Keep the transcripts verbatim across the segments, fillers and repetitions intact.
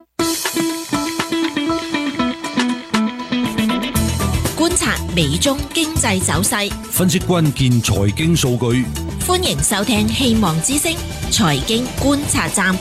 觀察美中經濟走勢， 分析關鍵財經數據。 歡迎收聽希望之聲財經觀察站。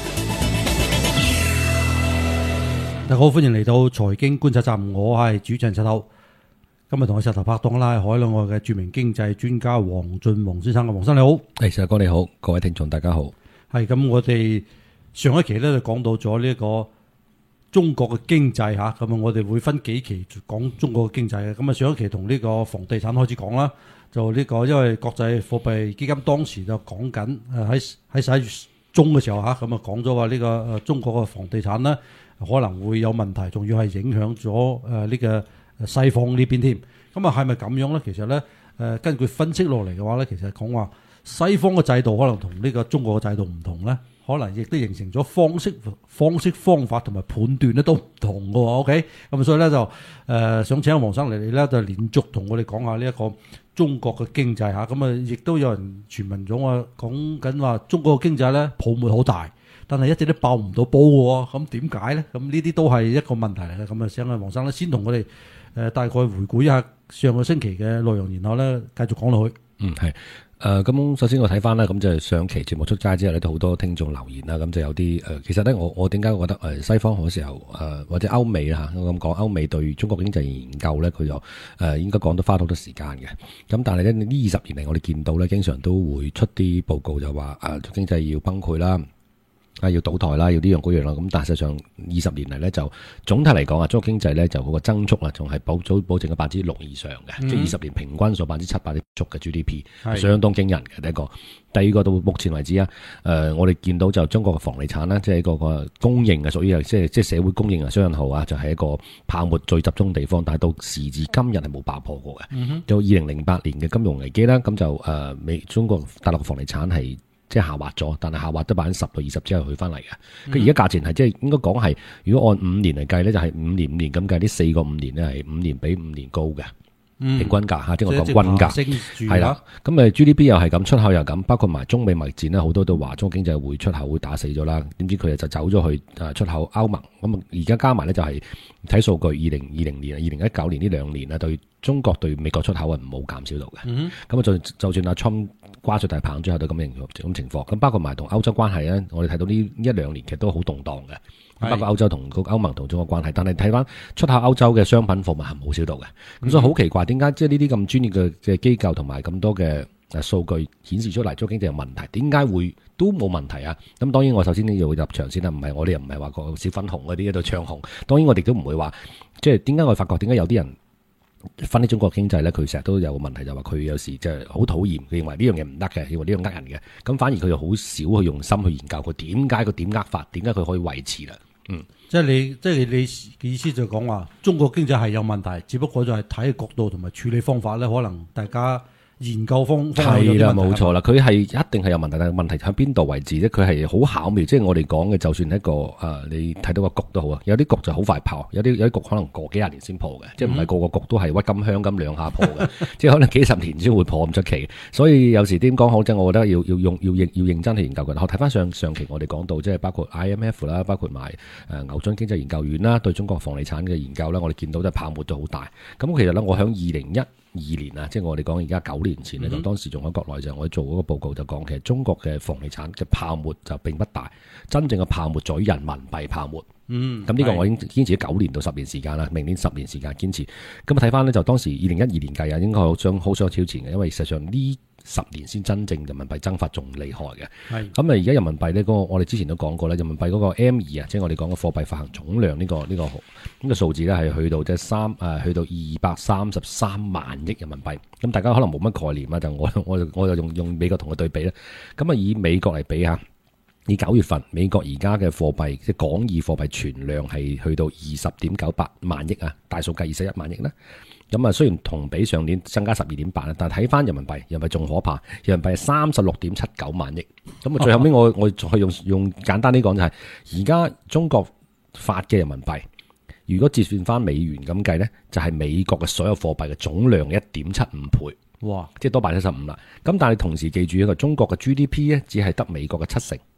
大家好，歡迎嚟到財經觀察站，我係主持人石頭。今日同我石頭拍檔啦，係海內外嘅著名經濟專家黃俊宏先生。黃生你好。 係石哥你好，各位聽眾大家好。 係咁，我哋上一期咧就講到咗呢一個中國嘅經濟吓，咁啊我哋會分幾期講中國嘅經濟嘅。咁啊上一期同呢個房地產開始講啦，就呢個因為國際貨幣基金當時就講緊誒喺喺十一月中嘅時候吓，咁啊講咗話呢個誒中國嘅房地產咧可能會有問題，仲要係影響咗誒呢個西方呢邊添。咁啊係咪咁樣咧？其實咧誒根據分析落嚟嘅話咧，其實講話西方嘅制度可能同呢個中國嘅制度唔同咧。可能亦都形成咗方式、方式、方法同埋判斷咧都唔同嘅喎。OK，咁所以咧就誒、呃、想請黃生嚟嚟咧，就連續同我哋講下呢一個中國嘅經濟嚇。咁啊，亦都有人傳聞咗話講緊話中國嘅經濟咧泡沫好大，但係一直都爆唔到煲嘅喎。咁點解咧？咁呢啲都係一個問題嚟嘅。咁啊，請阿黃生咧先同我哋誒大概回顧一下上個星期嘅內容，然後咧繼續講落去。 嗯，係。誒咁、呃，首先我睇翻啦，咁就係上期節目出街之後咧，都好多聽眾留言啦，咁就有啲誒、呃，其實咧，我我點解覺得誒西方好多時候誒、呃、或者歐美啦嚇，我咁講，歐美對中國經濟研究咧，佢就誒、呃、應該講都花好多時間嘅。咁但係咧呢二十年嚟，我哋見到咧，經常都會出啲報告就話誒、呃、經濟要崩潰啦。啊，要倒台啦，要呢樣嗰樣啦，咁但係實際上二十年嚟咧，就總體嚟講啊，中國經濟咧就嗰個增速啊，仲係保早保證嘅百分之六以上嘅，嗯、即係二十年平均數百分之七八啲足嘅 G D P， 是相當驚人嘅。第一個，第二個到目前為止啊，誒、呃，我哋見到就中國嘅房地產咧，即係一個個供應啊，屬於係即係即係社會供應啊，雙引號啊，就係、是、一個泡沫最集中地方，但係到時至今日係冇爆破過嘅。嗯、哼到二零零八年嘅金融危機啦，咁就誒美、呃、中國大陸嘅房地產係。即係下滑咗，但係下滑得百分之十到二十之後去翻嚟嘅。佢而家價錢係即係應該講係，如果按五年嚟計咧，就係、是、五年五年咁計，呢四個五年咧係五年比五年高嘅、嗯、平均價嚇，即係我講均價係啦。咁誒 G D P 又係咁，出口又咁，包括埋中美貿易戰咧，好多都話中國經濟會出口會打死咗啦。點知佢就走咗去誒出口歐盟。咁啊而家加埋咧就係睇數據，二零二零年、二零一九年呢兩年咧對中國對美國出口係冇減少到嘅。咁啊、嗯、就就算阿 Trump瓜咗大棒之後都咁樣咁情況，咁包括埋同歐洲關係咧，我哋睇到呢一兩年其實都好動盪嘅，是包括歐洲同歐盟同中國關係，但係睇翻出口歐洲嘅商品貨物係冇少到嘅，咁、嗯、所以好奇怪點解即係呢啲咁專業嘅嘅機構同埋咁多嘅誒數據顯示出嚟中國經濟有問題，點解會都冇問題啊？咁當然我首先要入場先啦，唔係我哋又唔係話個小粉紅嗰啲喺度唱紅，當然我哋都唔會話即係點解我發覺點解有啲人分析中國經濟咧，佢成日都有個問題，就話佢有時即係好討厭，佢認為呢樣嘢唔得嘅，認為呢樣呃人嘅，咁反而佢又好少去用心去研究佢點解佢點呃法，點解佢可以維持啦。嗯，即係你即係你嘅意思就講話中國經濟係有問題，只不過就係睇角度同埋處理方法咧，可能大家研究方方向有啲問題。係啦，冇錯啦，佢係一定係有問題，但係問題喺邊度為止咧？佢係好巧妙，即係我哋講嘅，就算一個誒、呃，你睇到個局都好啊，有啲局就好快破，有啲有啲局可能過幾廿年先破嘅，嗯、即係唔係個個局都係鬱金香咁兩下破嘅，即係可能幾十年先會破咁出奇。所以有時點講好，即係我覺得要要用要認要認真去研究嘅。我睇翻上上期我哋講到，即係包括 I M F 啦，包括埋誒牛津經濟研究院啦，對中國房地產嘅研究咧，我哋見到都係泡沫都好大。咁其實咧，我喺二零一二年啊，即係我哋講而家九年前咧，就、嗯、當時仲喺國內就我做嗰個報告就講，其實中國嘅房地產嘅泡沫就並不大，真正嘅泡沫在於人民幣泡沫。嗯，咁呢個我已經堅持咗九年到十年時間啦，明年十年時間堅持。咁啊睇翻咧，就當時二零一二年計啊，應該好想好想超前嘅，因為實際上呢十年先真正人民幣增發仲厲害嘅。係咁啊，而家人民幣呢、嗰個我哋之前都講過咧，人民幣嗰個 M 二啊，即係我哋講嘅貨幣發行總量呢、呢個呢、呢個呢、呢個數字咧係去到即係三誒去到二百三十三萬億人民幣。咁大家可能冇乜概念啊，就我我就我就用用美國同佢對比咧。咁啊以美國嚟比下。以九月份美國而家嘅貨幣即係港義貨幣存量係去到二十點九八萬億啊，大數計二十一萬億啦。咁啊雖然同比上年增加十二點八啦，但係睇翻人民幣，人民幣仲可怕，人民幣係三十六點七九萬億。咁啊最後尾我我再用用簡單啲講就係，而家中國發嘅人民幣，如果折算翻美元咁計咧，就係、是、美國嘅所有貨幣嘅總量嘅一點七五倍。哇！即係多百分之七十五啦。咁但係同時記住一個中國嘅 G D P 咧，只係得美國嘅七成。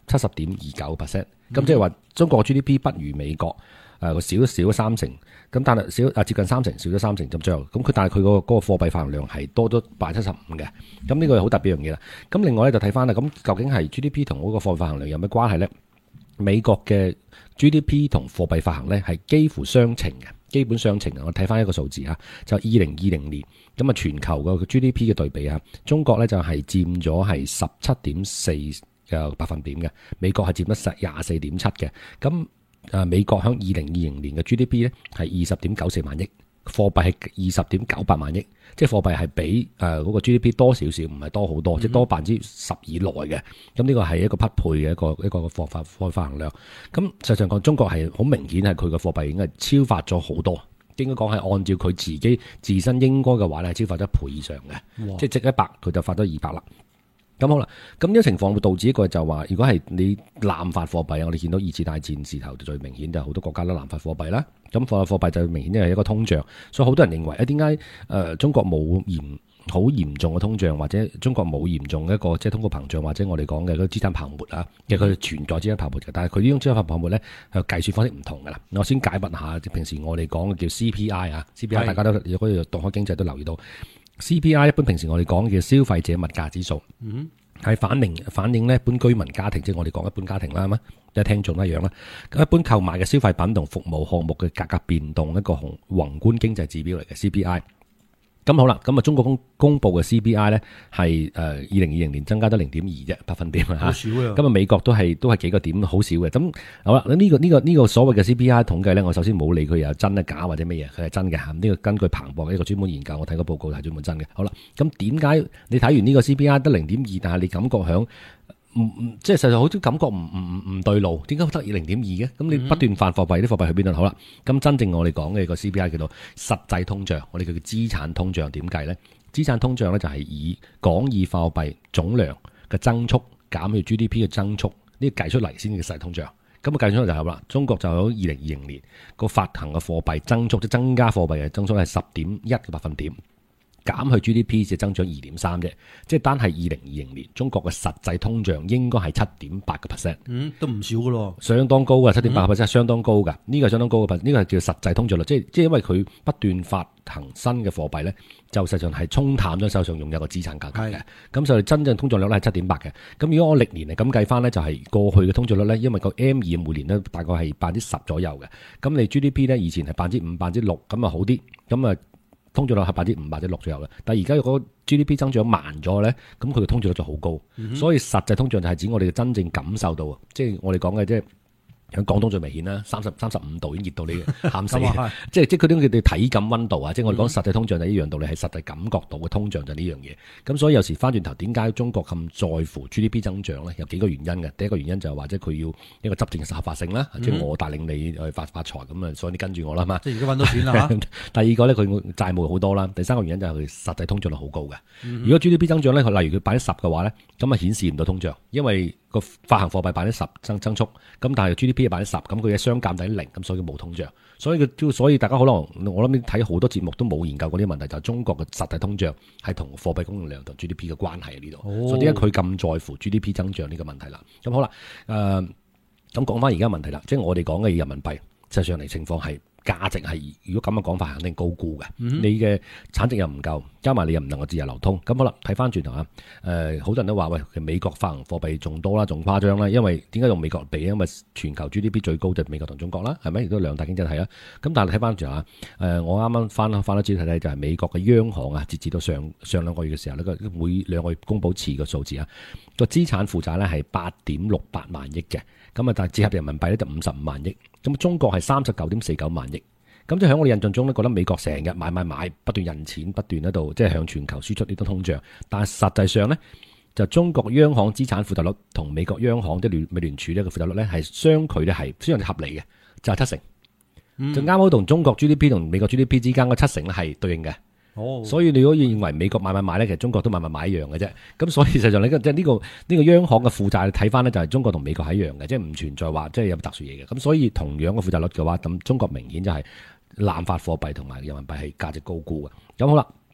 七十點二九 percent。咁即係話中國 G D P 不如美國，誒個少少咗三成，咁但係少啊接近三成，少咗三成咁最後，咁佢但係佢個嗰個貨幣發行量係多咗百分之七十五嘅，咁呢個係好特別一樣嘢啦。咁另外咧就睇翻啦，咁究竟係 G D P 同嗰個貨幣發行量有咩關係咧？美國嘅 G D P 同貨幣發行咧係幾乎相稱嘅，基本相稱嘅。我睇翻一個數字啊，就二零二零年咁啊，全球個 G D P 嘅對比啊，中國咧就係佔咗係十七點四嘅百分點嘅，美國係佔咗十廿四點七嘅。咁誒美國響二零二零年嘅 G D P 咧係二十點九四萬億，貨幣係二十點九八萬億，即係貨幣係比誒嗰個 G D P 多少少，唔係多好多，嗯、即係多百分之十以內嘅。咁呢個係一個匹配嘅一個一個貨發貨發行量。咁實際上講，中國係好明顯係佢嘅貨幣已經係超發咗好多，應該講係按照佢自己自身應該嘅話咧，係超發咗一倍以上嘅，即係值一百佢就發咗二百啦。咁好啦，咁呢個情況會導致一個就話，如果係你濫發貨幣，我哋見到二次大戰時頭就最明顯，就好多國家都濫發貨幣啦。咁貨貨幣就明顯係一個通脹，所以好多人認為誒點解誒中國冇嚴好嚴重嘅通脹，或者中國冇嚴重一個即係通貨膨脹，或者我哋講嘅嗰個資產泡沫啊，其實佢存在資產泡沫嘅，但係佢呢種資產泡沫咧係計算方式唔同㗎啦。我先解密下，平時我哋講嘅叫 C P I 啊 ，C P I 大家都如果讀開經濟都留意到。C P I 一般平時我哋講嘅消費者物價指數，嗯，係反映反映咧一般居民家庭，即係我哋講一般家庭啦，係嘛，即係聽眾一樣啦。咁一般購買嘅消費品同服務項目嘅價格變動，一個宏宏觀經濟指標嚟嘅 C P I。咁好啦，咁啊中國公公佈嘅 C P I 咧係誒二零二零年增加咗零點二啫百分點啊， 好少啊。 咁啊美國都係都係幾個點好少嘅。咁好啦，呢、呢個呢、呢個呢、呢個所謂嘅 C P I 統計咧，我首先冇理佢有真啊假或者乜嘢，佢係真嘅嚇。呢、呢個根據彭博嘅一個專門研究，我睇個報告係專門真嘅。好啦，咁點解你睇完呢個 C P I 得零點二，但係你感覺響唔唔即係實在好似感覺唔唔唔唔對路？點解得零點二嘅？咁你不斷發貨幣，啲貨幣去邊度？好啦，咁真正我哋講嘅個 C P I 叫做實際通脹，我哋叫做資產通脹，點計咧？資產通脹咧就係以廣義貨幣總量嘅增速減去 G D P 嘅增速，呢個計出嚟先嘅實際通脹。咁啊計出嚟就係啦，中國就喺二零二零年個發行嘅貨幣增速，即增加貨幣嘅增速係十點一個百分點。減去 G D P 只增長二點三啫，即係單係二零二零年中國嘅實際通脹應該係七點八個 percent， 嗯，都唔少噶咯， 相當高噶，七點八個 percent 係相當高噶，呢、這個係相當高嘅，呢、這個係叫實際通脹率，即係即係因為佢不斷發行新嘅貨幣咧，就實際上係沖淡咗手上擁有嘅資產價格嘅，咁所以真正通脹率咧係七點八嘅。咁如果我歷年嚟咁計翻咧，就係、是、過去嘅通脹率咧，因為個 M 二每年咧大概係百分之十左右嘅，咁你 G D P 咧以前係百分之五、百分之六，咁啊好啲，咁啊。通脹率係百分之五、百分之六左右嘅，但係而家如果 G D P 增長慢咗咧，咁佢嘅通脹率就好高，嗯、所以實際通脹就係指我哋真正感受到，即係我哋講嘅即係。喺廣東最明顯啦，三十三十五度已經熱到你喊死，即係即係佢啲叫做體感溫度啊！即係我哋講實際通脹就一樣道理，係實際感覺到嘅通脹就呢樣嘢。咁所以有時翻轉頭，點解中國咁在乎 G D P 增長咧？有幾個原因嘅。第一個原因就係或者佢要一個執政嘅合法性啦，嗯、即係我帶領你去發發財咁啊，所以你跟住我啦嘛。即係而家揾到錢啦。第二個咧，佢債務好多啦。第三個原因就係佢實際通脹率好高嘅。嗯、如果 G D P 增長咧，佢例如佢百分之十嘅話咧，咁啊顯示唔到通脹，因為個發行貨幣百分之十增增速，咁但係 G D P 係百分之十，咁佢嘅相減等於零，咁所以冇通脹，所以佢所以大家可能我諗睇好多節目都冇研究過啲問題，就係、是、中國嘅實際通脹係同貨幣供應量同 G D P 嘅關係喺呢度，哦、所以點解佢咁在乎 G D P 增長呢個問題啦？咁好啦，誒咁講翻而家問題啦，即係我哋講嘅人民幣，實際上嚟情況係。價值係如果咁嘅講法，肯定高估嘅。嗯、你嘅產值又唔夠，加埋你又唔能夠自由流通。咁好啦，睇翻轉頭啊，誒、呃，好多人都話喂，其實美國發行貨幣仲多啦，仲誇張啦。因為點解用美國比？因為全球 G D P 最高就係美國同中國啦，係咪？亦都兩大經濟體啦。咁但係睇翻轉頭啊，誒、呃，我啱啱翻翻咗資料睇睇，就係美國嘅央行啊，截至到上上兩個月嘅時候呢個每兩個月公佈次嘅數字啊，個資產負債咧係八點六八萬億嘅。咁啊，但係折合人民幣咧就五十五萬億。咁中國係三十九點四九萬億。咁即係喺我哋印象中咧，覺得美國成日買買買，不斷印錢，不斷喺度即係向全球輸出呢種通脹。但係實際上咧，就中國央行資產負債率同美國央行即係聯美聯儲呢個負債率咧係相距咧係非常之合理嘅，就係、是、七成。嗯、就啱好同中國 G D P 同美國 G D P 之間嘅七成咧係對應嘅。哦，所以你如果認為美國買買買咧，其實中國都買買買一樣嘅啫。咁所以實際上你即係呢個呢、呢個央行嘅負債睇翻咧，就係中國同美國係一樣嘅，即係唔存在話即係有特殊嘢嘅。咁所以同樣嘅負債率嘅話，咁中國明顯就係濫發貨幣同埋人民幣係價值高估嘅。咁好啦，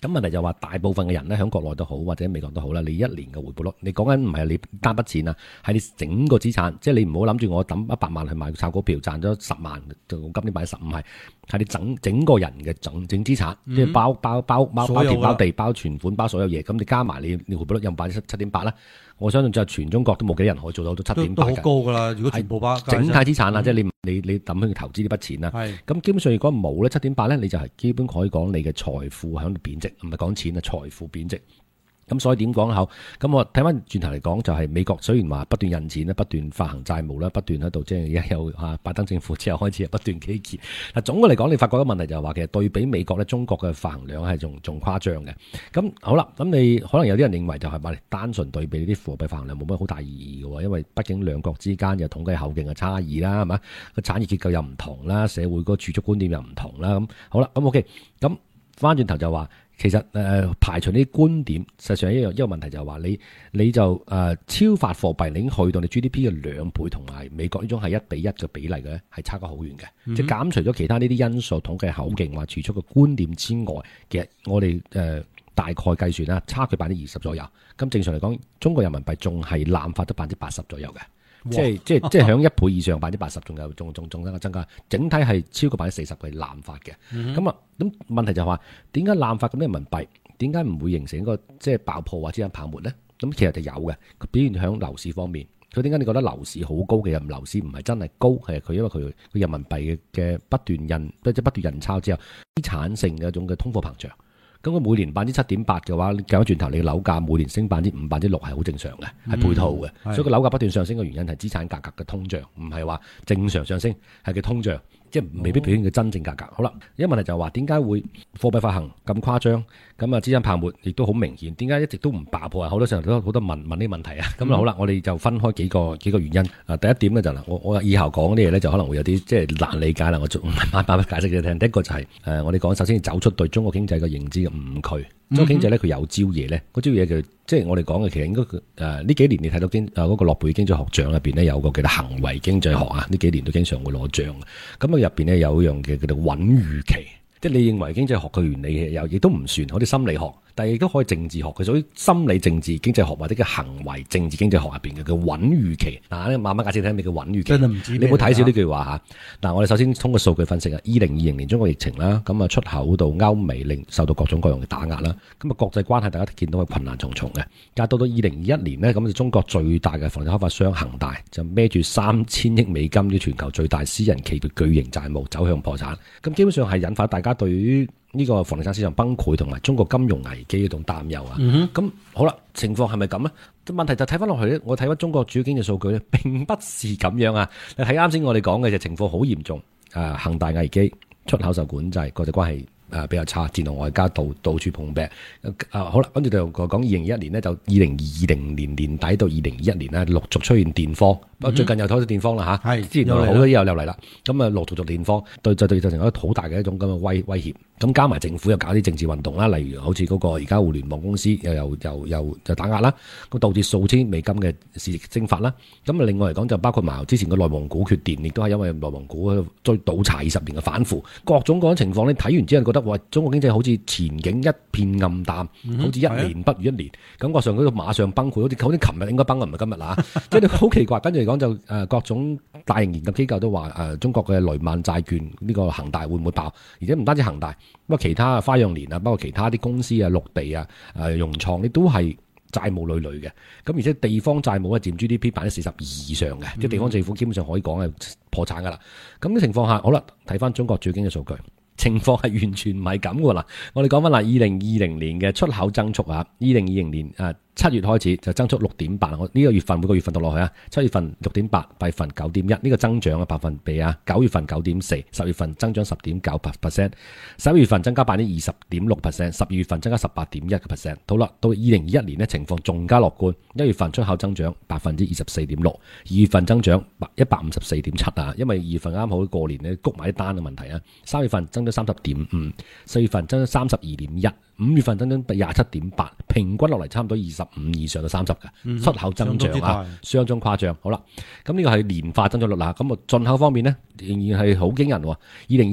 咁問題就話大部分嘅人咧，喺國內都好或者美國都好啦，你一年嘅回報率，你講緊唔係你單筆錢啊，係你整個資產，即係你唔好諗住我抌一百萬去買炒股票賺咗十萬，就今年買十五係，係你整整個人嘅整整資產，即係、嗯、包包包包包田包地包存款包所有嘢，咁你加埋你你回報率有百分之七點八啦。我相信就係全中國都冇幾人可以做到到七點八嘅， 都好高噶啦！如果全部包整體資產啦， 嗯、 即係你你你抌去投資呢筆錢啦。 係咁基本上如果冇咧七點八咧，你就係基本可以講你嘅財富喺度貶值，唔係講錢啊，財富貶值。咁所以點講好？咁我睇翻轉頭嚟講，就係美國雖然話不斷印錢啦，不斷發行債務啦，不斷喺度即係而家有啊拜登政府之後開始不斷基建。嗱總嘅嚟講，你發覺個問題就係話其實對比美國咧，中國嘅發行量係仲仲誇張嘅。咁好啦，咁你可能有啲人認為就係話單純對比呢啲貨幣發行量冇乜好大意義嘅喎，因為畢竟兩國之間有統計口徑嘅差異啦，係嘛？個產業結構又唔同啦，社會個儲蓄觀念又唔同啦。咁好啦，咁 OK，咁翻轉頭就話。其實誒、呃、排除呢啲觀點，實際上一樣一個問題就係話你你就誒、呃、超發貨幣，你已經去到你 G D P 嘅兩倍，同埋美國呢種係一比一嘅比例嘅，係差得好遠嘅。嗯、即係減除咗其他呢啲因素、統計口徑或儲蓄嘅觀點之外，其實我哋誒、呃、大概計算啦，差距百分之二十左右。咁正常嚟講，中國人民幣仲係濫發得百分之八十左右嘅。即係即係即係響一倍以上，百分之八十仲有仲仲仲增加增加，整體係超過百分之四十嘅濫發嘅。咁啊、嗯，咁問題就係話點解濫發咁多人民幣？點解唔會形成一個即係爆破或者係泡沫咧？咁其實就有嘅。佢表現響樓市方面，佢點解你覺得樓市好高？其實樓市唔係真係高，係佢因為佢佢人民幣嘅嘅不斷印即係不斷印鈔之後，資產性嘅一種嘅通貨膨脹。咁佢每年百分之七點八嘅話，計翻轉頭，你嘅樓價每年升百分之五、百分之六係好正常嘅，係配套嘅。嗯、所以個樓價不斷上升嘅原因係資產價格嘅通脹，唔係話正常上升，係嘅通脹，即係未必表現嘅真正價格。哦、好啦，一問題就係話點解會貨幣發行咁誇張？咁啊資產泡沫亦都好明顯，點解一直都唔爆破啊？好多時候都好多問問呢個問題啊。咁啊、嗯、好啦，我哋就分開幾個幾個原因。啊，第一點咧就嗱，我我以後講啲嘢咧就可能會有啲即係難理解啦。我仲慢慢解釋俾你聽。第一個就係、是、誒，我哋講首先走出對中國經濟嘅認知嘅誤區。中國經濟咧佢有招嘢咧，嗰招嘢叫即係我哋講嘅，其實應該誒呢幾年你睇到經誒嗰個諾貝爾經濟學獎入邊咧有個叫做行為經濟學啊，呢幾年都經常會攞獎嘅。咁啊入邊咧有一樣嘅叫做穩預期，即係你認為經濟學嘅原理又亦都唔算，好似心理學。但係亦都可以政治學，佢屬於心理政治經濟學或者叫行為政治經濟學入邊嘅叫穩預期。嗱、啊，慢慢解釋睇咩叫穩預期。真係唔知你冇睇少呢句話嚇。嗱、啊，我哋首先通過數據分析啊，二零二零年中國疫情啦，咁啊出口到歐美，令受到各種各樣嘅打壓啦。咁啊國際關係大家都見到係困難重重嘅。但係到到二零二一年呢，咁就中國最大嘅房地產開發商恒大就孭住三千億美金，啲全球最大私人企業巨型債務走向破產。咁基本上係引發大家對於呢個房地產市場崩潰同埋中國金融危機嗰種擔憂啊，咁、嗯、哼好啦，情況係咪咁呢？問題就睇翻落去咧，我睇翻中國主要經濟數據咧，並不是咁樣啊！你睇啱先我哋講嘅就情況好嚴重，誒恒大危機、出口受管制、國際關係誒比較差，戰狼外交到到處碰壁。誒、啊、好啦，跟住就講二零二一年呢，就二零二零年年底到二零二一年呢，陸續出現電荒。不過、嗯、哼最近又開始電荒啦嚇，之前好多嘢又又嚟啦，咁啊陸續續電荒，對就對造成一個好大嘅一種咁嘅威威脅。咁加埋政府又搞啲政治運動啦，例如好似嗰個而家互聯網公司又又又又就打壓啦，咁導致數千美金嘅市值蒸發啦。咁啊另外嚟講就包括埋之前個內蒙古缺電，亦都係因為內蒙古追倒查二十年嘅反腐，各種各種情況咧睇完之後覺得哇，中國經濟好似前景一片暗淡，嗯、好似一年不如一年，的感覺上嗰個馬上崩潰，好似好似琴日應該崩嘅唔係今日啦，即係好奇怪。跟住嚟講就誒各種大型研究機構都話誒中國嘅雷曼債券呢、呢個恒大會唔會爆？而且唔單止恒大。咁啊，其他花樣年啊，包括其他啲公司啊、綠地啊、誒融創，你都係債務累累嘅。咁而且地方債務係佔 G D P 百分之四十二以上嘅，即係、嗯、地方政府基本上可以講係破產噶啦。咁嘅情況下，好啦，睇翻中國最經嘅數據，情況係完全唔係咁噶啦。我哋講翻啦，二零二零年嘅出口增速啊，二零二零年誒七月開始就增速六點八，我呢個月份每個月份讀落去啊，七月份六點八，八月份九點一，呢個增長嘅百分比啊，九月份九點四，十月份增長十點九 percent， 十一月份增加百分之二十點六 percent， 十二月份增加十八點一 percent。好啦，到二零二一年呢，情況仲加樂觀，一月份出口增長百分之二十四點六，二月份增長一百五十四點七啊，因為二月份啱好過年咧，谷埋啲單嘅問題啊，三月份增長三十點五，四月份增長三十二點一。五月份增長廿七點八，平均落嚟差唔多二十五以上到三十嘅出口增長啊，相當誇張。好啦，咁呢個係年化增長率啦。咁啊進口方面呢，仍然係好驚人喎。二零二一年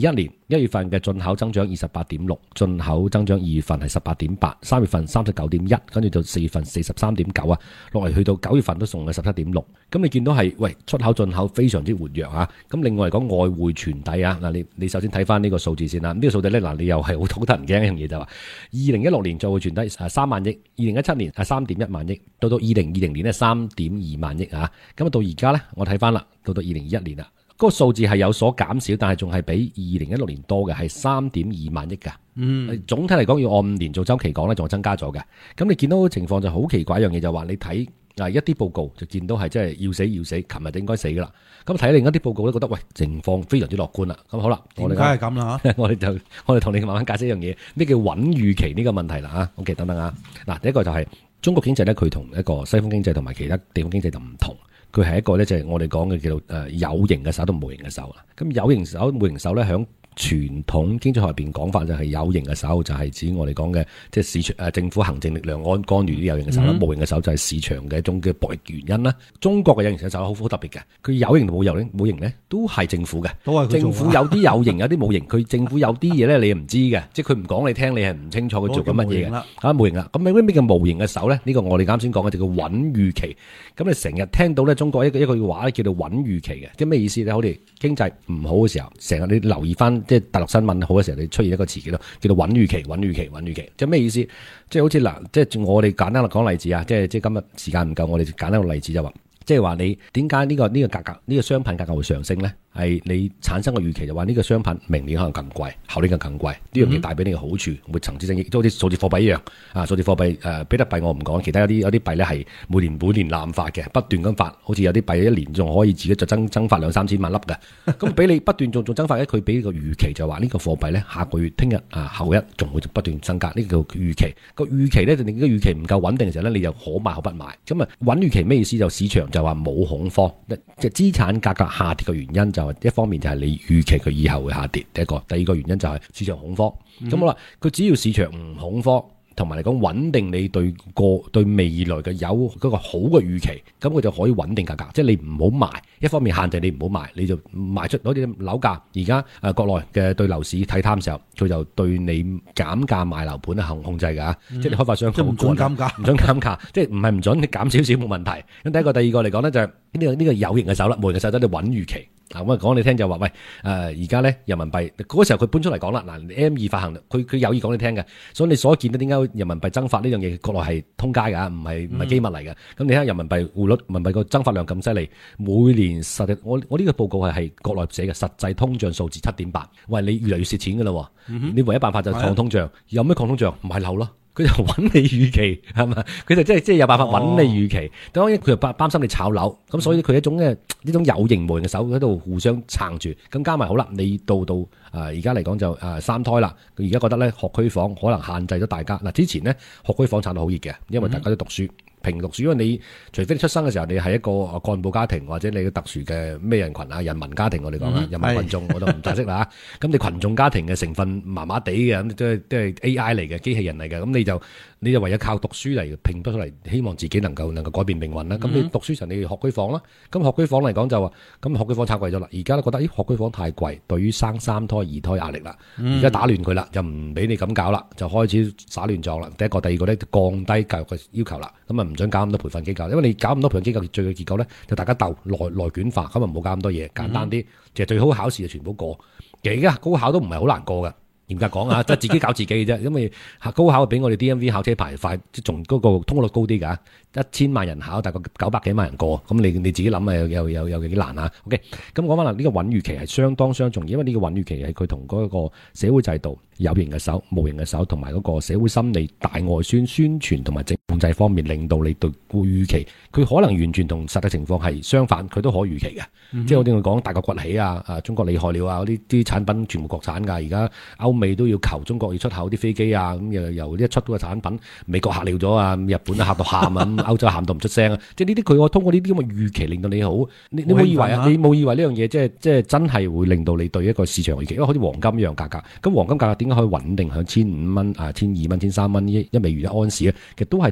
一月份嘅進口增長二十八點六，進口增長二月份係十八點八，三月份三十九點一，跟住到四月份四十三點九啊，落嚟去到九月份都送嘅十七點六。咁你見到係喂出口進口非常之活躍啊！咁另外嚟講外匯傳遞啊，嗱你你首先睇翻呢個數字先啦。呢、這個數字咧嗱，你又係好好得人驚一樣嘢就話，二零一六年就會傳遞誒三萬億，二零一七年係三點一萬億，到到二零二零年咧三點二萬億啊。咁啊到而家咧，我睇翻啦，到到二零二一年啦。嗰個數字係有所減少，但係仲係比二零一六年多嘅，係三點二萬億㗎。嗯，總體嚟講要按五年做周期講咧，仲係增加咗嘅。咁你見到嘅情況就好奇怪一樣嘢，就話你睇啊一啲報告就見到係真係要死要死，琴日就應該死㗎啦。咁睇另一啲報告都覺得喂情況非常之樂觀啦。咁好啦， 點解係咁啦？ 我哋就我哋同你慢慢解釋一樣嘢，咩叫穩預期呢個問題啦嚇。OK， 等等啊。嗱，第一個就係中國經濟咧，佢同一個西方經濟同埋其他地方經濟就唔同。佢係一個咧，就係我哋講嘅叫做誒有形嘅手同無形嘅手啦。咁有形手、無形手咧，響傳統經濟學入邊講法就係有形嘅手，就係指我哋講嘅即係市場誒政府行政力量干干預啲有形嘅手啦。嗯、無形嘅手就係市場嘅一種嘅博弈原因啦。中國嘅有形嘅手好好特別嘅，佢有形同冇有形冇形咧都係政府嘅，都係政府有啲有形有啲冇形。佢政府有啲嘢咧你唔知嘅，即係佢唔講你聽，你係唔清楚佢做緊乜嘢嘅。啊無形啦，咁咩咩叫無形嘅手咧？呢、呢個我哋啱先講嘅就叫穩預期。咁你成日聽到咧中國一個一個話咧叫做穩預期嘅，即係咩意思咧？好似經濟唔好嘅時候，成日你留意翻。即係大陸新聞好嘅時候，你出現一個詞叫做叫做穩預期、穩預期、穩預期，即係咩意思？即係好似嗱，即係我哋簡單嚟講例子啊，即係即係今日時間唔夠，我哋簡單個例子就話，即係話你點解呢個呢個價格呢個商品價格會上升咧？係你產生個預期就話呢個商品明年可能更貴，後年更更貴，呢樣嘢帶俾你嘅好處會層次性，亦都好似數字貨幣一樣啊！數字貨幣誒，比特幣我唔講，其他有啲有啲幣咧係每年每年濫發嘅，不斷咁發，好似有啲幣一年仲可以自己就增增發兩三千萬粒嘅，咁俾你不斷仲仲增發咧，佢俾個預期就話呢個貨幣咧下個月、聽日啊後日仲會不斷增加，呢個叫預期。個預期咧，就你個預期唔夠穩定嘅時候咧，你就可買可不買。咁啊穩預期咩意思？就市場就話冇恐慌，即係資產價格下跌嘅原因就係一方面就係你預期佢以後會下跌，第一個，第二個原因就係市場恐慌。咁、嗯、好啦，佢只要市場唔恐慌，同埋嚟講穩定你對個對未來嘅有嗰個好嘅預期，咁佢就可以穩定價格。即係你唔好賣，一方面限制你唔好賣，你就賣出嗰啲樓價。而家誒國內嘅對樓市睇貪嘅時候，佢就對你減價賣樓盤咧行控制㗎、嗯，即係你開發商唔準減價， 唔準減價，即係唔係唔準你減少少冇問題。咁第一個、第二個嚟講咧就係呢個呢個有形嘅手啦，無形嘅手都係穩預期。啊咁啊講你聽就話喂，誒而家咧人民幣嗰、那個時候佢搬出嚟講啦，嗱 M 二發行，佢佢有意講你聽嘅，所以你所見到點解人民幣增發呢樣嘢，國內係通街㗎，唔係唔係機密嚟嘅。咁、嗯、你睇人民幣匯率、人民幣個增發量咁犀利，每年實際我我呢個報告係係國內寫嘅實際通脹數字七點八，喂你越嚟越蝕錢㗎啦、嗯，你唯一辦法就係抗通脹，有咩抗通脹？買樓咯。佢就穩你預期係嘛？佢就即係即係有辦法穩你預期。當然佢又擔擔心你炒樓，咁所以佢一種嘅呢種有形無形嘅手喺度互相撐住。咁加埋好啦，你到到誒而家嚟講就誒、呃、三胎啦。佢而家覺得咧學區房可能限制咗大家。嗱之前咧學區房炒到好熱嘅，因為大家都讀書。嗯平讀書，因為你除非你出生嘅時候你係一個幹部家庭，或者你嘅特殊嘅咩人群啊，人民家庭我哋講啊，人民群眾我都唔解釋啦嚇。咁你群眾家庭嘅成分麻麻地嘅，咁都係都係 A I 嚟嘅，機器人嚟嘅，咁你就你就唯有靠讀書嚟拼不出嚟，希望自己能夠能夠改變命運啦。咁、嗯、你讀書時你學區房啦，咁學區房嚟講就話，咁學區房炒貴咗啦。而家都覺得，咦學區房太貴，對於生三胎二胎壓力啦。而家打亂佢啦，就唔俾你咁搞啦，就開始耍亂撞啦。第一個，第二個咧降低教育嘅要求啦，咁啊唔准搞咁多培訓機構，因為你搞咁多培訓機構，最嘅結果咧就大家鬥內內卷化，咁啊唔好搞咁多嘢，簡單啲，其實最好考試就全部過。其實而家高考都唔係好難過噶。嚴格講啊，即係自己搞自己嘅啫，因為高考比我哋 D M V 考車牌快，即係仲嗰個通過率高啲㗎。一千萬人考，大概九百幾萬人過，咁你你自己諗啊，有有有有幾難啊 ？OK，咁講翻啦，呢個穩預期係相當相重要，因為呢個穩預期係佢同嗰個社會制度有形嘅手、無形嘅手，同埋嗰個社會心理、大外宣、宣傳同埋政控制方面，令到你對預期，佢可能完全同實際情況係相反，佢都可預期嘅。嗯、即係我哋講大國崛起啊，啊中國厲害了啊，嗰啲啲產品全部國產㗎，而家歐美都要求中國要出口啲飛機啊，咁又又一出嗰個產品，美國嚇尿咗啊，日本都嚇到喊啊，歐洲喊到唔出聲啊，即係呢啲佢我通過呢啲咁嘅預期令到你好，你你冇以為啊？你冇以為呢樣嘢即係即係真係會令到你對一個市場預期，因為好似黃金一樣價格，咁黃金價格點解可以穩定喺千五蚊啊、千二蚊、千三蚊一一美元一安士咧？其實都係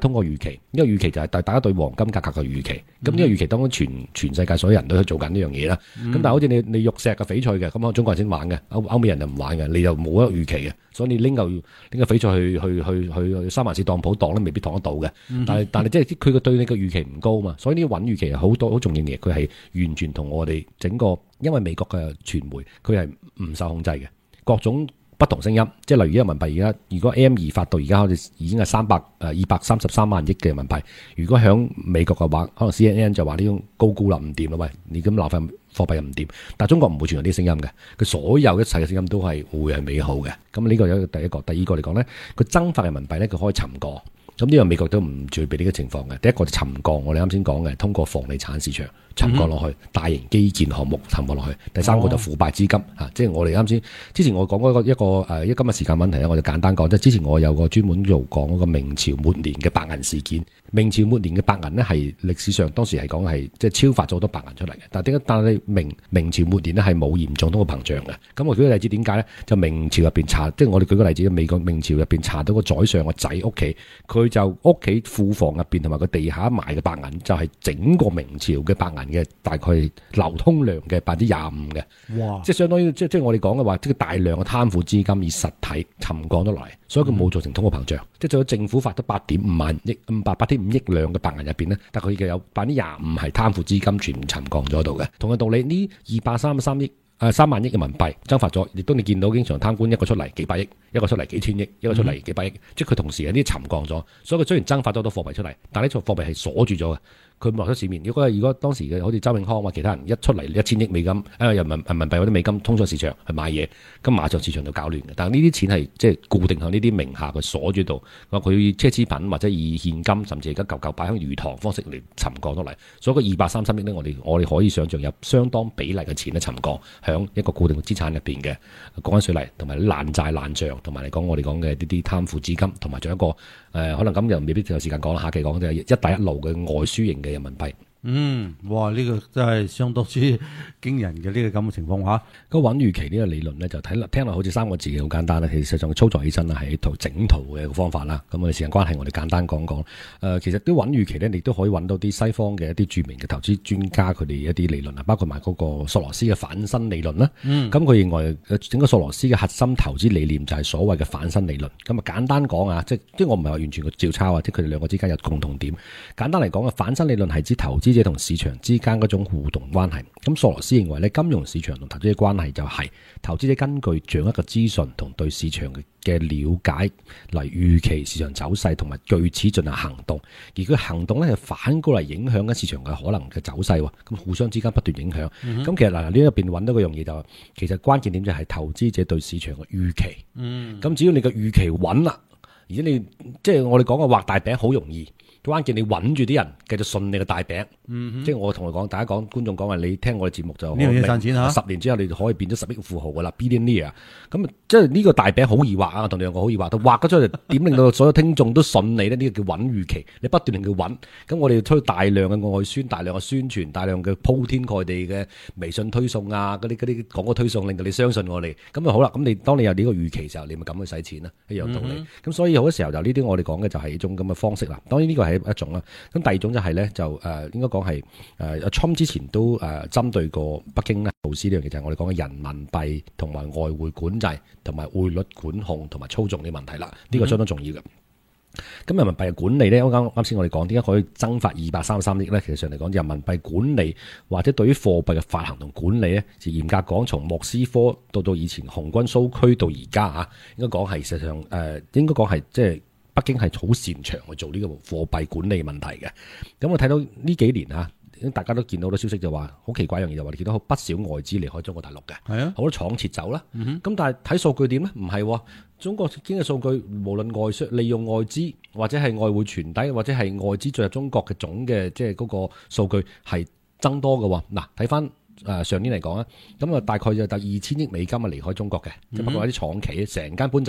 通過預期，呢個預期就係大大家對黃金價格嘅預期。咁呢個預期當中全全世界所有人都去做緊呢樣嘢啦。咁、嗯、但係好似你你玉石嘅翡翠嘅，咁可能中國人先玩嘅，歐歐美人就唔玩嘅，你就冇一個預期嘅。所以你拎嚿拎個翡翠去去去去去三藩市當鋪當咧，未必當得到嘅。嗯、但係但係即係佢個對你個預期唔高嘛，所以呢個穩預期係好多好重要嘅嘢，佢係完全同我哋整個，因為美國嘅傳媒佢係唔受控制嘅，各種不同聲音，即係例如人民幣而家，如果 M 二發到而家，我哋已經係三百誒二百三十三萬億嘅人民幣。如果響美國嘅話，可能 C N N 就話呢種高估啦，唔掂啦，喂，你咁流費貨幣又唔掂。但係中國唔會傳有啲聲音嘅，佢所有一切嘅聲音都係會係美好嘅。咁呢個有第一個，第二個嚟講咧，佢增發人民幣咧，佢可以沉降。咁呢個美國都唔具備呢個情況嘅。第一個就沉降，我哋啱先講嘅，通過房地產市場沉降落去，嗯、大型基建項目沉降落去。第三個就腐敗資金、哦啊、即係我哋啱先之前我講嗰個一個誒，一今日時間問題咧，我就簡單講，即係之前我有個專門做講嗰個明朝末年嘅白銀事件。明朝末年嘅白銀呢，係歷史上當時係講係即係超發咗好多白銀出嚟嘅。但係點解？但係明明朝末年呢，係冇嚴重通貨膨脹嘅。咁我舉個例子點解呢？就明朝入邊查，即係我哋舉個例子，美國明朝入邊查到個宰相個仔屋企，佢就屋企庫房入邊同埋個地下埋嘅白銀，就係整個明朝嘅白銀嘅大概流通量嘅百分之廿五嘅。哇！即係相當於即係即係我哋講嘅話，即係大量嘅貪腐資金以實體沉降咗落嚟，所以佢冇造成通貨膨脹。嗯、即係做咗政府發得八點五萬億五百八點五億兩嘅白銀入邊呢，但佢嘅有百分之廿五係貪腐資金全沉降咗度嘅。同樣道理，呢二百三十三億誒三萬億人民幣增發咗，亦都你見到經常貪官一個出嚟幾百億，一個出嚟幾千億，一個出嚟幾百億，嗯、即係佢同時有啲沉降咗，所以佢雖然增發咗好多貨幣出嚟，但係呢個貨幣係鎖住咗嘅。佢唔落出市面。如果如果當時嘅好似周永康或其他人一出嚟一千億美金，誒人民人民幣或者美金通咗市場去買嘢，咁馬上市場就搞亂嘅。但係呢啲錢係即係固定喺呢啲名下，佢鎖住度。話佢以奢侈品或者以現金，甚至而家舊舊擺喺魚塘方式嚟沉降落嚟。所以個二百三十三億呢，我哋我哋可以想象有相當比例嘅錢咧沉降響一個固定資產入邊嘅講緊水泥同埋爛債爛帳，同埋嚟講我哋講嘅呢啲貪腐資金，同埋仲有一個誒、呃、可能咁又未必有時間講啦，下期講就係一帶一路嘅外輸型嘅人民幣。 嗯，哇！呢、這個真係相當之驚人嘅呢個咁嘅情況嚇。 個穩預期呢個理論咧，就睇落聽落好似三個字嘅好簡單啦。其實上操作起身啦，係一套整圖嘅一個方法啦。咁我哋時間關係，我哋簡單講講。誒、呃，其實啲穩預期咧，你都可以揾到啲西方嘅一啲著名嘅投資專家佢哋一啲理論啊，包括埋嗰個索羅斯嘅反身理論啦。嗯。咁佢認為整個索羅斯嘅核心投資理念就係所謂嘅反身理論。咁啊，簡單講啊，即係即係我唔係話完全個照抄啊，即係佢哋兩個之間有共同點。簡單嚟講嘅反身理論係指投資者同市場之間嗰種互動關係。咁索羅斯認為咧，金融市場同投資者關係就係投資者根據掌握嘅資訊同對市場嘅了解嚟預期市場走勢，同埋據此進行行動。而佢行動咧係反過嚟影響緊市場嘅可能嘅走勢。咁互相之間不斷影響。咁、嗯、其實嗱呢入邊揾到個樣嘢就係，其實關鍵點就係投資者對市場嘅預期。咁、嗯、只要你嘅預期穩啦，而且你即係我哋講嘅畫大餅好容易。關鍵你穩住啲人繼續信你個大餅，嗯、即係我同佢講，大家講觀眾講話，你聽我哋節目就呢樣嘢賺錢嚇，十年之後你就可以變咗十億富豪噶啦 billionaire 咁即係呢個大餅好易畫啊，同你兩個好易畫，但畫咗出嚟點令到所有聽眾都信你咧？呢、呢個叫穩預期，你不斷令佢穩，咁我哋要推大量嘅外宣、大量嘅宣傳、大量嘅鋪天蓋地嘅微信推送啊，嗰啲嗰啲廣告推送，令到你相信我哋，咁就好啦。咁你當你有呢個預期嘅時候，你咪咁去使錢啦，一樣道理。咁、嗯、所以好多時候就呢啲我哋講嘅就係一種咁嘅方式啦。當然呢個係一種啦，咁第二種就係咧就誒、呃、應該講係誒阿 Trump 之前都誒、呃、針對過北京咧措施呢樣嘢，就係我哋講嘅人民幣同埋外匯管制同埋匯率管控同埋操縱呢個問題啦，呢、這個相當重要嘅。咁、嗯、人民幣嘅管理咧，啱啱先我哋講點解可以增發二百三十三億咧？其實上嚟講，人民幣管理或者對於貨幣嘅發行同管理咧，就嚴格講，從莫斯科到到以前紅軍蘇區到而家啊，應該講係實際上誒、呃，應該講係即係。北京係好擅長去做呢個貨幣管理問題嘅。咁我睇到呢幾年啊，大家都見到好多消息就話好奇怪一樣嘢，就話你見到不少外資離開中國大陸嘅，係啊，好多廠撤走啦。咁、嗯、但係睇數據點咧？唔係，中國經濟數據無論外商利用外資或者係外匯傳遞或者係外資進入中國嘅總嘅即係嗰個數據係增多嘅。嗱，睇翻誒上年嚟講啊，咁啊大概就得二千億美金啊離開中國嘅，只不過有啲廠企成間搬走嘅。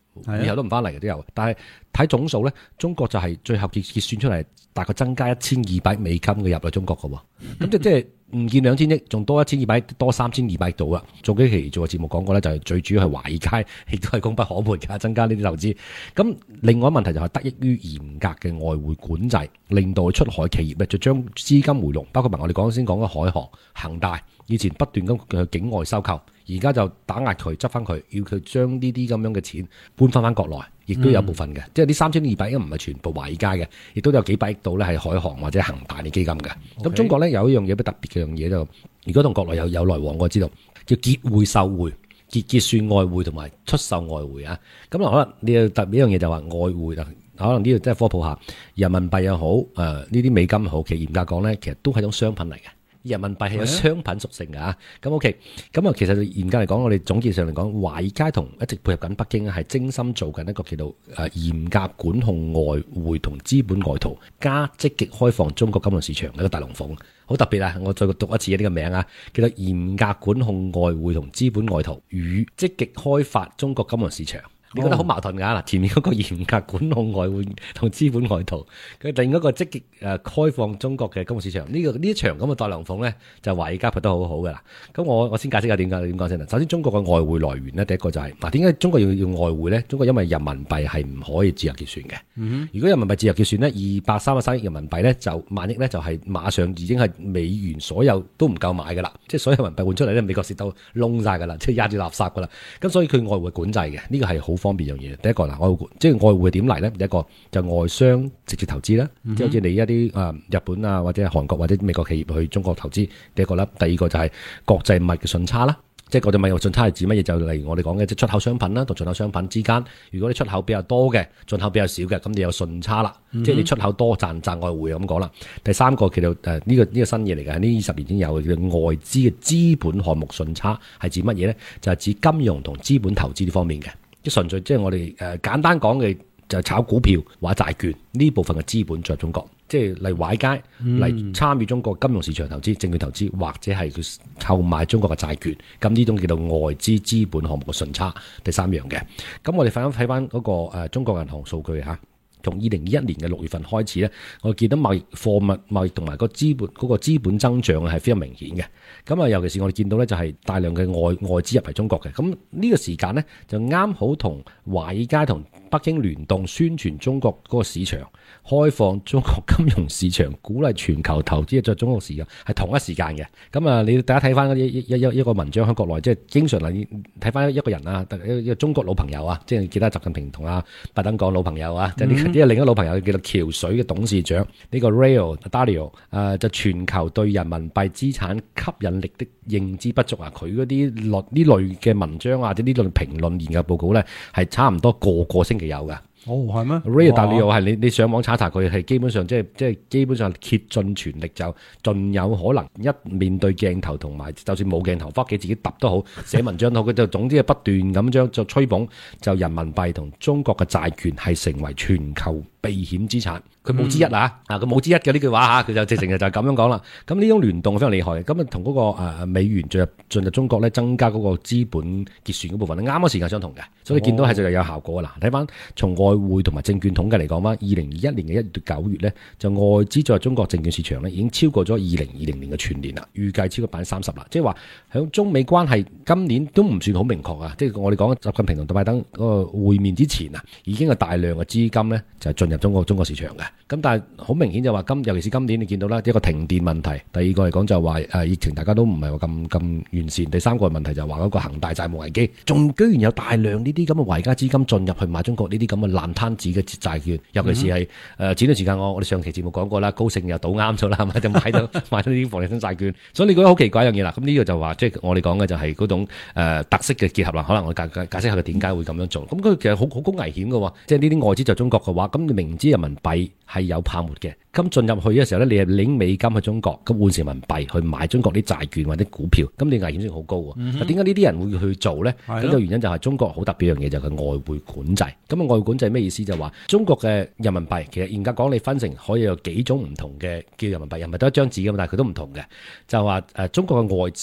以後都唔翻嚟嘅都有。但係睇總數咧，中國就係最後結結算出嚟，大概增加一千二百美金嘅入嚟中國嘅喎。咁即即係唔見兩千億，仲多一千二百億，多三千二百億度啦。早幾期做個節目講過咧，就係最主要係華爾街，亦都係功不可沒㗎，增加呢啲投資。咁另外一個問題就係得益於嚴格嘅外匯管制，令到出海企業咧就將資金回籠，包括埋我哋講先講嘅海航、恒大，以前不斷咁去境外收購，而家就打壓佢，執翻佢，要佢將呢啲咁樣嘅錢搬翻翻國內，亦都有部分嘅，嗯、即係呢三千二百億唔係全部華爾街嘅，亦都有幾百億度咧係海航或者恒大啲基金嘅。咁 Okay. 中國咧有一樣嘢比較特別嘅樣嘢就，如果同國內有有來往，我知道叫結匯售匯、結結算外匯同埋出售外匯啊。咁啊可能呢特別一樣嘢就話外匯啊，可能呢度真係科普下，人民幣又好，誒呢啲美金好，其實嚴格講咧，其實都係一種商品嚟嘅。人民幣係有商品屬性㗎嚇，咁 OK，咁啊其實嚴格嚟講，我哋總結上嚟講，華爾街同一直配合緊北京係精心做緊一個叫做誒嚴格管控外匯同資本外逃，加積極開放中國金融市場嘅一個大龍鳳，好特別啊！我再讀一次呢個名啊，叫做嚴格管控外匯同資本外逃與積極開發中國金融市場。你覺得好矛盾㗎嗱，前面嗰個嚴格管控外匯同資本外逃，佢另一個積極誒開放中國嘅金融市場，呢、這個呢一場咁嘅大龍鳳咧，就華爾街拍得好好㗎啦。咁我我先解釋下點解點講先啦。首先中國嘅外匯來源咧，第一個就係嗱點解中國要用外匯咧？中國因為人民幣係唔可以自由結算嘅。嗯、哼如果人民幣自由結算咧，二百三十三億人民幣咧，就萬億咧就係馬上已經係美元所有都唔夠買㗎啦，即係所有人民幣換出嚟咧，美國蝕到窿晒㗎啦，即係壓住垃圾㗎啦。咁所以佢外匯管制嘅，呢、這個係好方便樣嘢。第一個嗱，外匯即係外匯點嚟咧？第一個就外商直接投資啦，嗯、哼即係好似你一啲誒日本啊或者韓國或者美國企業去中國投資，第一個啦。第二個就係國際貿易嘅順差啦，即係國際貿易順差係指乜嘢？就例如我哋講嘅即係出口商品啦，同進口商品之間，如果你出口比較多嘅，進口比較少嘅，咁你有順差啦，嗯、哼即係你出口多賺賺外匯咁講啦。第三個叫做誒呢個呢、這個新嘢嚟嘅，呢二十年已經有嘅叫做外資嘅資本項目順差，係指乜嘢咧？就係、是、指金融同資本投資呢方面嘅。即純粹即係我哋誒簡單講嘅就係炒股票或者債券呢部分嘅資本在中國，即係嚟華爾街嚟參與中國金融市場投資、證券投資或者係佢購買中國嘅債券，咁呢種叫做外資資本項目嘅順差。第三樣嘅，咁我哋翻睇翻嗰個誒中國銀行數據嚇。從二零二一年嘅六月份開始咧，我見到貿易貨物貿易同埋個資本嗰個資本增長係非常明顯嘅。咁啊，尤其是我哋見到咧，就係大量嘅外外資入嚟中國嘅。咁呢個時間咧，就啱好同華爾街同北京聯動宣傳中國嗰個市場，開放中國金融市場，鼓勵全球投資在中國市場，係同一時間嘅。咁啊，你大家睇翻一一一一個文章喺國內，即係經常嚟睇翻一個人啊，一個中國老朋友啊，即係記得習近平同阿拜登講老朋友啊，即係呢個另一個老朋友叫做橋水嘅董事長呢、這個 Ray Dalio， 誒就全球對人民幣資產吸引力的認知不足啊，佢嗰啲類呢類嘅文章或者呢類評論研究報告咧，係差唔多個個星期有噶。 哦，係咩 Ray Dalio 係你你上網查查佢係基本上即係即係基本上竭盡全力就盡有可能一面對鏡頭同埋就算冇鏡頭翻屋企自己揼都好寫文章都好，佢就總之係不斷咁將就吹捧就人民幣同中國嘅債券係成為全球避險資產。佢冇之一啊！啊，佢冇之一嘅呢句話嚇，佢就直情就就係咁樣講啦。咁呢種聯動非常厲害嘅，咁啊同嗰個誒美元進入進入中國咧，增加嗰個資本結算嗰部分咧，啱啱時間相同嘅，所以你見到係就有效果啦。睇翻從外匯同埋證券統計嚟講翻，二零二一年嘅一月到九月咧，就外資在中國證券市場咧已經超過咗二零二零年嘅全年啦，預計超過百分之三十啦。即係話響中美關係今年都唔算好明確啊！即係我哋講習近平同拜登嗰個會面之前啊，已經有大量嘅資金咧就係進入中國中國市場嘅。咁但係好明顯就話今尤其是今年你見到啦，一個停電問題，第二個嚟講就話誒疫情大家都唔係話咁咁完善，第三個問題就話嗰個恒大債務危機，仲居然有大量呢啲咁嘅華爾街資金進入去買中國呢啲咁嘅爛攤子嘅債券，尤其是係誒、呃、前段時間我我哋上期節目講過啦，高盛又倒啱咗啦，係咪就買到買到呢啲房地產債券，所以你覺得好奇怪一樣嘢啦。咁呢個就話即係我哋講嘅就係嗰種誒、呃、特色嘅結合啦。可能我解解解釋下佢點解會咁樣做。咁佢其實好好高危險嘅喎，即係呢啲外資就中國嘅話，咁你明知人民幣係有泡沫嘅，咁進入去嘅時候咧，你係領美金去中國，咁換成人民幣去買中國啲債券或者股票，咁你危險性好高喎。點解呢啲人會去做咧？咁個原因就係中國好特別一樣嘢，就係佢外匯管制。咁啊，外匯管制咩意思？就話中國嘅人民幣其實嚴格講，你分成可以有幾種唔同嘅叫人民幣，人民幣都一張紙㗎嘛，但係佢都唔同嘅。就話誒，中國嘅外資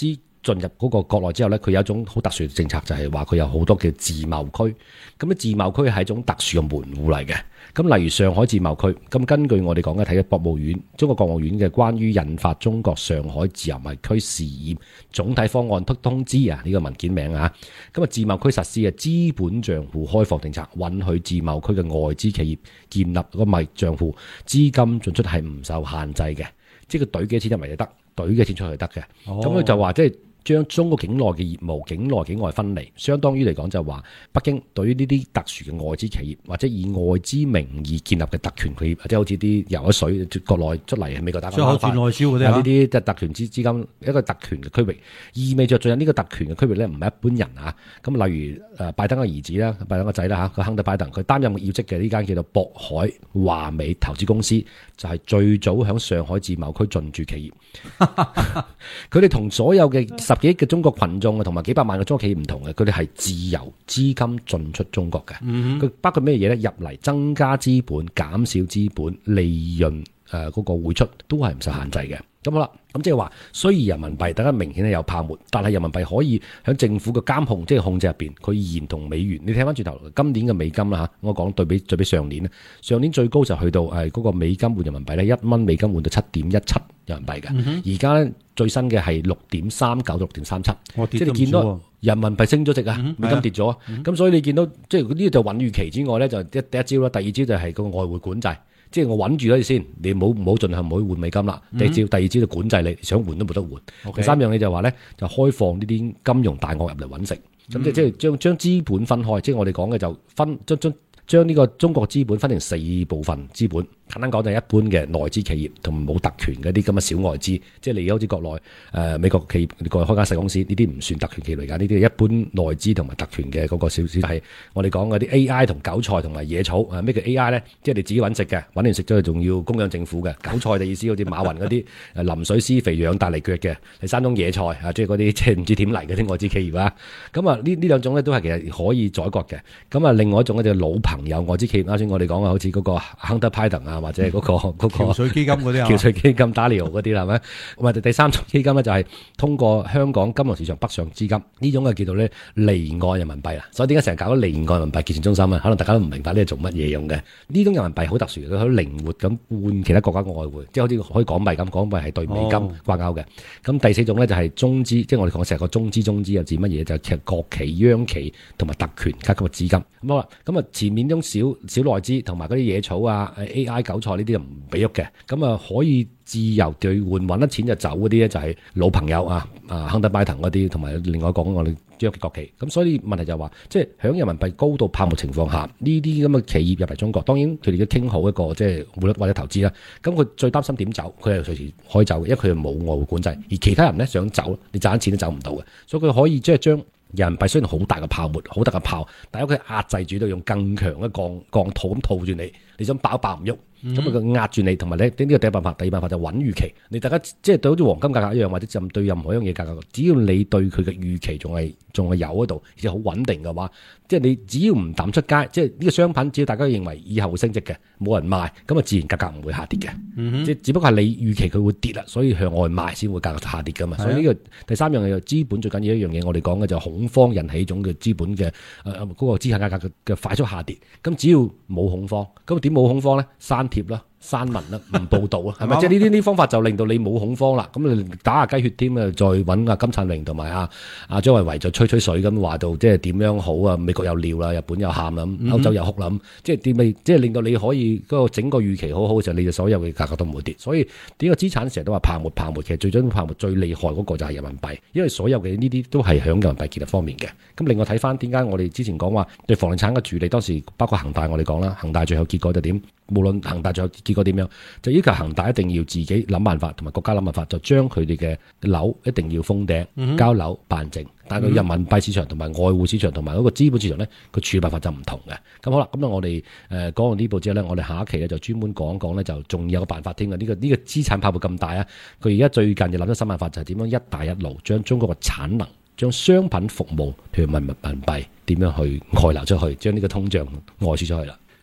進入嗰個國內之後咧，佢有一種好特殊嘅政策，就係話佢有好多叫自貿區。咁咧自貿區係一種特殊嘅門戶嚟嘅。咁例如上海自貿區，咁根據我哋講嘅睇嘅國務院、中國國務院嘅關於印發中國上海自由貿易區試驗總體方案通知啊，呢個文件名啊，咁啊自貿區實施嘅資本賬戶開放政策，允許自貿區嘅外資企業建立個貿易賬戶，資金進出係唔受限制嘅，即係佢懟幾錢入嚟就得，懟幾錢出去就得嘅。咁佢、哦、就話即係將中國境內嘅業務境內境外分離，相當於嚟講就話北京對於呢啲特殊嘅外資企業或者以外資名義建立嘅特權企業，或者好似啲游咗水國內出嚟美國打出口轉內銷嗰啲呢啲即係特權資資金一個特權嘅區域，意味着進入呢個特權嘅區域咧，唔係一般人啊。咁例如誒拜登嘅兒子啦，拜登個仔啦嚇，個亨特拜登，佢擔任要職嘅呢間叫做渤海華美投資公司，就係、是、最早響上海自貿區進駐企業。佢哋同所有嘅十幾億嘅中國群眾啊，同埋幾百萬嘅中國企業唔同嘅，佢哋係自由資金進出中國嘅。佢、嗯、包括咩嘢咧？入嚟增加資本、減少資本、利潤誒嗰個匯出都係唔受限制嘅。咁好啦，咁即係話，雖然人民幣大家明顯係有泡沫，但係人民幣可以喺政府嘅監控，即係控制入邊，佢依然同美元。你睇翻轉頭，今年嘅美金啦嚇，我講對比對比上年咧，上年最高就去到誒嗰個美金換人民幣咧，一蚊美金換到七點一七人民幣嘅。而家咧最新嘅係六點三九到六點三七，即係你見到人民幣升咗值啊，嗯、美金跌咗，咁、嗯、所以你見到即係呢啲就穩預期之外咧，就一第一招啦，第二招就係個外匯管制。即係我穩住咗你先，你唔好唔好盡量唔好換美金啦。第二招，第二招就管制你，想換都冇得換。Okay. 第三樣嘢就話咧，就開放呢啲金融大鱷入嚟揾食。咁、嗯、即係即係將將資本分開，即係我哋講嘅就分將將將呢個中國資本分成四部分資本。簡單講就係一般嘅內資企業同冇特權嘅啲咁嘅小外資，即係你好似國內誒、呃、美國企業你過去開間細公司，呢啲唔算特權企業嚟㗎，呢啲係一般內資同埋特權嘅嗰個小小係我哋講嗰啲 A I 同韭菜同埋野草啊。咩叫 A I 咧？即係你自己揾食嘅，揾完食咗仲要供養政府嘅。韭菜嘅意思好似馬雲嗰啲誒淋水施肥養大嚟腳嘅，係山東野菜啊，即係嗰啲即係唔知點嚟嘅啲外資企業啊。咁啊呢呢兩種咧都係其實可以宰割嘅。咁啊另外一種咧就係老朋友外資企業，啱先我哋講嘅好似嗰個亨特拜登啊，或者係嗰、嗰個嗰、嗰個橋水基金嗰啲啊， 橋水基金打利奧嗰啲啦，係咪？或者第三種基金咧就係通過香港金融市場北上資金，呢種嘅叫做咧離岸人民幣啦。所以點解成日搞到離岸人民幣結算中心啊？可能大家都唔明白呢係做乜嘢用嘅。呢種人民幣好特殊嘅，佢可以靈活咁換其他國家嘅外匯，即係好似可以港幣咁，港幣係對美金掛鈎嘅。咁、哦、第四種咧就係中資，即係我哋講成個中資中資又指乜嘢？就係、是、國企、央企同埋特權階級嘅資金。咁好啦，咁啊前面種小小內資同埋嗰啲野草啊、A I 韭菜呢啲就唔俾喐嘅，咁啊可以自由兌換，揾得錢就走嗰啲咧就係老朋友啊，啊亨特拜登嗰啲，同埋另外講我哋央企國企。咁所以問題就係話，即係響人民幣高度泡沫情況下，呢啲咁嘅企業入嚟中國，當然佢哋都傾好一個即係匯率或者投資啦。咁佢最擔心點走？佢係隨時可以走嘅，因為佢冇外匯管制。而其他人咧想走，你賺錢都走唔到嘅，所以佢可以即係將人民幣雖然好大嘅泡沫，好大嘅泡，但係佢壓制住到用更強嘅鋼鋼套咁套住你，你想爆爆唔喐。咁啊佢壓住你，同埋咧呢個第一辦法，第二辦法就穩預期。你大家即係對好似黃金價格一樣，或者就對任何一樣嘢價格，只要你對佢嘅預期仲係仲係有喺度，而且好穩定嘅話，即係你只要唔抌出街，即係呢個商品，只要大家認為以後會升值嘅，冇人賣，咁啊自然價格唔會下跌嘅。嗯、即係只不過係你預期佢會跌啦，所以向外賣先會價格下跌噶嘛。所以呢、這個第三樣嘢就資本最緊要一樣嘢，我哋講嘅就恐慌引起一種嘅資本嘅誒嗰個資產價格嘅快速下跌。咁只要冇恐慌，咁點冇恐慌咧？刪貼啦。刪文啦，唔報道啊，係咪？即係呢啲呢方法就令到你冇恐慌啦。咁你打下雞血添啊，再揾阿金燦榮同埋阿阿張維維就吹吹水咁話到，即係點樣好啊？美國又尿啦，日本又喊啦，歐洲又哭啦，即係點未？即係令到你可以嗰個整個預期好好嘅時候，你就所有嘅價格都唔會跌。所以呢個資產成日都話泡沫泡沫，其實最終泡沫最厲害嗰個就係人民幣，因為所有嘅呢啲都係響人民幣結合方面嘅。咁另外睇翻點解我哋之前講話對房地產嘅處理，當時包括恒大我哋講啦，恒大最後結果就點？無論恒大最後結果點樣，就要求恒大一定要自己諗辦法，同埋國家諗辦法，就將佢哋嘅樓一定要封頂、嗯、交樓辦證。但係佢人民幣市場同埋外匯市場同埋嗰個資本市場咧，佢處理辦法就唔同嘅。咁好啦，咁啊我哋誒講完呢步之後咧，我哋下一期咧就專門講一講咧，就仲有個辦法添嘅。呢、這個呢、這個資產泡沫咁大啊，佢而家最近就諗咗新辦法，就係點樣一帶一路將中國嘅產能、將商品服務譬如人民幣點樣去外流出去，將呢個通脹外輸出去啦。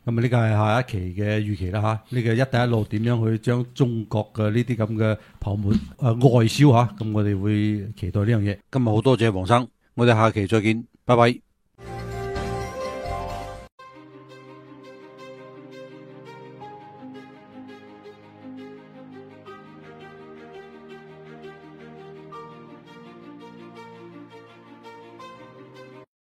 咁啊呢個係下一期嘅預期啦嚇。呢、這個一帶一路點樣去將中國嘅呢啲咁嘅泡沫誒、呃、外銷嚇，咁我哋會期待呢樣嘢。今日好多謝黃生，我哋下期再見，拜拜。